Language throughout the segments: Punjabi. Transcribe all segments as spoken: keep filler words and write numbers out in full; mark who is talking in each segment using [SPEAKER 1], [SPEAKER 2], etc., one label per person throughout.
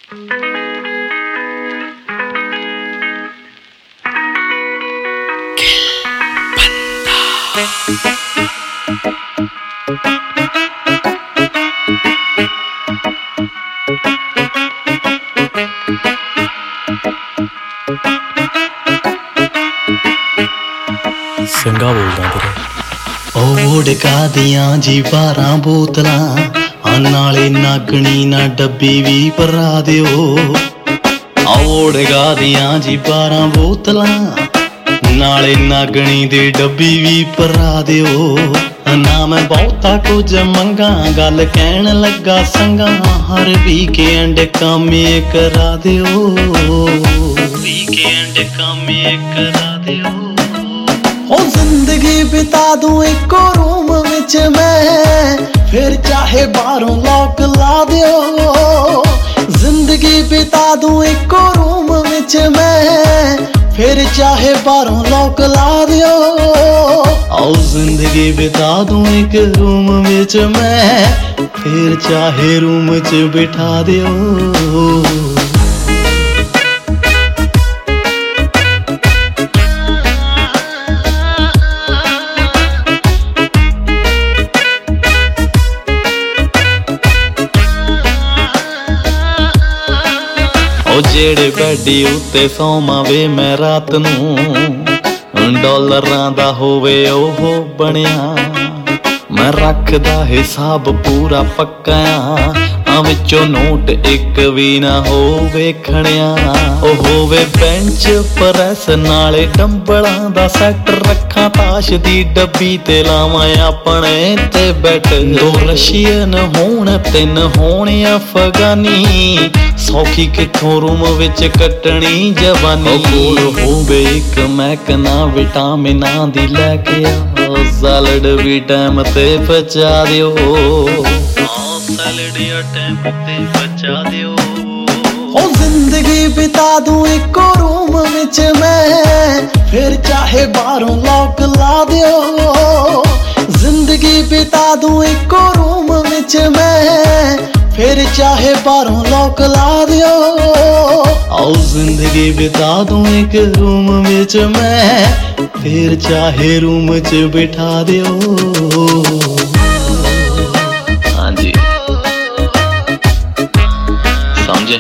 [SPEAKER 1] ਸਿੰਘਾ ਬੋਲਦਾ ਵੀਰੇ।
[SPEAKER 2] ਉਹ ਡਕਾ ਦੀਆਂ ਜੀ ਬਾਰਾਂ ਬੋਤਲਾਂ ਆ ਨਾਲੇ ਨਾਗਣੀ ਨਾ ਡੱਬੀ ਵੀ ਭਰਾ ਦਿਓ। ਆਓ ਡਕਾ ਦੀਆਂ ਜੀ ਬਾਰਾਂ ਬੋਤਲਾਂ ਨਾਲੇ ਨਾਗਣੀ ਦੀ ਡੱਬੀ ਵੀ ਭਰਾ ਦਿਓ। ਨਾ ਮੈਂ ਬਹੁਤਾ ਕੁਝ ਮੰਗਾ ਗੱਲ ਕਹਿਣ ਲੱਗਾ ਸੰਗਾ ਹਰ ਵੀਕਐਂਡ ਕਾਮੇ ਕਰਾ ਦਿਓ। ਵੀਕਐਂਡ ਕਾਮੇ ਕਰਾ ਦਿਓ। ਹੋ ਜ਼ਿੰਦਗੀ ਬਿਤਾ ਦੂੰ ਇੱਕੋ ਰੂਮ ਵਿੱਚ ਮੈਂ ਫਿਰ ਚਾਹੇ ਬਾਹਰੋਂ ਲੋਕ ਲਾ ਦਿਓ। ਜ਼ਿੰਦਗੀ ਬਿਤਾ ਦੂੰ ਇੱਕੋ ਰੂਮ ਵਿੱਚ ਮੈਂ ਫਿਰ ਚਾਹੇ ਬਾਹਰੋਂ ਲੋਕ ਲਾ ਦਿਓ। ਆਓ ਜ਼ਿੰਦਗੀ ਬਿਤਾ ਦੂੰ ਇੱਕ ਰੂਮ ਵਿੱਚ ਮੈਂ ਫਿਰ ਚਾਹੇ ਰੂਮ 'ਚ ਬਿਠਾ ਦਿਓ। ਉਹ ਜਿਹੜੇ ਬੈਡੀ ਉੱਤੇ ਸੌਵਾਂ ਵੇ ਮੈਂ ਰਾਤ ਨੂੰ ਡਾਲਰਾਂ ਦਾ ਹੋਵੇ ਉਹ ਬਣਿਆ। ਮੈਂ ਰੱਖਦਾ ਹਿਸਾਬ ਪੂਰਾ ਪੱਕਾ ਆ ਵਿੱਚੋਂ ਨੋਟ ਇੱਕ ਵੀ ਨਾ ਹੋਵੇ ਖਣਿਆ। ਉਹ ਹੋਵੇ ਬੈਂਚ ਪ੍ਰੈਸ ਨਾਲੇ ਡੰਬਲਾਂ ਦਾ ਸੈੱਟ ਰੱਖਾਂ ਤਾਸ਼ ਦੀ ਡੱਬੀ ਤੇ ਲਾਵਾਂ ਆਪਣੇ ਤੇ ਬੈਠ। ਦੋ ਰਸ਼ੀਅਨ ਹੋਣ ਤਿੰਨ ਹੋਣ ਅਫਗਾਨੀ ਸੌਖੀ ਕਿੱਥੋਂ ਰੂਮ ਵਿੱਚ ਕੱਟਣੀ ਜਵਾਨੀ। ਕੋਲ ਹੋਵੇ ਇੱਕ ਮੈਕ ਨਾ ਵਿਟਾਮਿਨਾਂ ਦੀ ਲੈ ਕੇ ਆ ਸੈਲਡ ਵੀ ਟਾਈਮ ਤੇ ਪਚਾ ਦਿਓ। ਸੈਲਡ ਆ ਟਾਈਮ ਤੇ ਪਚਾ ਦਿਓ। ਉਹ ਜ਼ਿੰਦਗੀ ਬਿਤਾ ਦੂੰ ਇੱਕੋ ਰੂਮ ਵਿੱਚ ਮੈਂ ਫਿਰ ਚਾਹੇ ਬਾਹਰੋਂ ਲੋਕ ਲਾ ਦਿਓ। ਜ਼ਿੰਦਗੀ ਬਿਤਾ ਦੂੰ ਇੱਕੋ ਰੂਮ ਵਿੱਚ ਮੈਂ ਫਿਰ ਚਾਹੇ ਬਾਹਰੋਂ ਲੋਕ ਲਾ ਦਿਓ। ਆਓ ਜ਼ਿੰਦਗੀ ਬਿਤਾ ਦੂੰ ਇੱਕ ਰੂਮ ਵਿੱਚ ਮੈਂ ਫਿਰ ਚਾਹੇ ਰੂਮ 'ਚ ਬਿਠਾ ਦਿਓ। ਹਾਂਜੀ ਸਮਝੇ।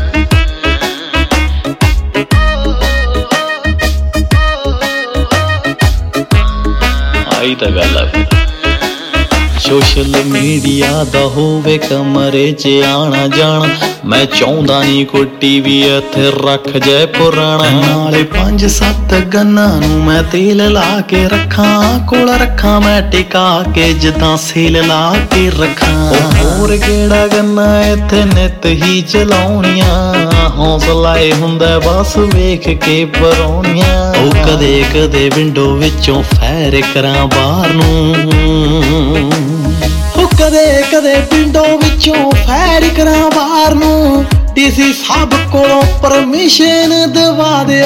[SPEAKER 2] ਆਈ ਤਾਂ ਗੱਲ ਆ। ਸੋਸ਼ਲ ਮੀਡੀਆ ਦਾ ਹੋਵੇ ਕਮਰੇ 'ਚ ਆਣਾ ਜਾਣਾ ਮੈਂ ਚਾਹੁੰਦਾ ਨੀ ਕੋਈ ਟੀਵੀ ਇੱਥੇ ਰੱਖ ਜੈ ਪੁਰਾਣਾ। ਨਾਲੇ ਪੰਜ ਸੱਤ ਗੰਨਾਂ ਨੂੰ ਮੈਂ ਤੇਲ ਲਾ ਕੇ ਰੱਖਾਂ ਕੋਲ ਰੱਖਾਂ ਮੈਂ ਟਿਕਾ ਕੇ ਜਿੱਦਾਂ ਸੇਲ ਲਾ ਕੇ ਰੱਖਾਂ। ਹੋਰ ਕਿਹੜਾ ਗੰਨਾ ਇੱਥੇ ਨਿੱਤ ਹੀ ਚਲਾਉਣੀਆਂ ਹੌਸਲਾ ਏ ਹੁੰਦਾ ਬਸ ਵੇਖ ਕੇ ਪਰੌਣੀਆਂ। ਉਹ ਕਦੇ ਕਦੇ ਵਿੰਡੋ ਵਿੱਚੋਂ ਫੈਰ ਕਰਾਂ ਬਾਹਰ ਨੂੰ। ਉਹ ਕਦੇ ਕਦੇ ਵਿੰਡੋ ਵਿੱਚੋਂ ਫੈਰ ਕਰਾਂ ਬਾਹਰ ਨੂੰ। ਡੀਸੀ ਸਾਹਿਬ ਕੋਲੋਂ ਪਰਮਿਸ਼ਨ ਦਵਾ ਦਿਓ।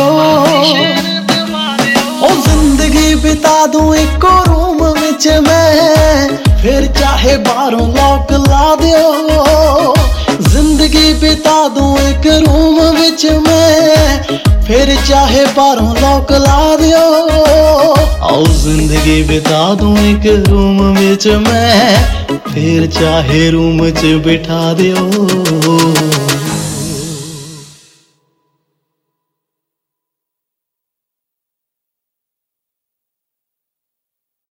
[SPEAKER 2] ਉਹ ਜ਼ਿੰਦਗੀ ਬਿਤਾ ਦੂੰ ਇੱਕੋ ਰੂਮ ਵਿੱਚ ਮੈਂ ਫਿਰ ਚਾਹੇ ਬਾਹਰੋਂ ਲੋਕ ਲਾ ਦਿਓ। ਜ਼ਿੰਦਗੀ ਬਿਤਾ ਦੂੰ ਇੱਕ ਰੂਮ ਵਿੱਚ ਮੈਂ ਫਿਰ ਚਾਹੇ ਬਾਹਰੋਂ ਲੋਕ ਲਾ ਦਿਓ। ਆਓ ਜ਼ਿੰਦਗੀ ਬਿਤਾ ਦੂੰ ਇੱਕ ਰੂਮ ਵਿੱਚ ਮੈਂ ਫਿਰ ਚਾਹੇ ਰੂਮ 'ਚ ਬਿਠਾ ਦਿਓ।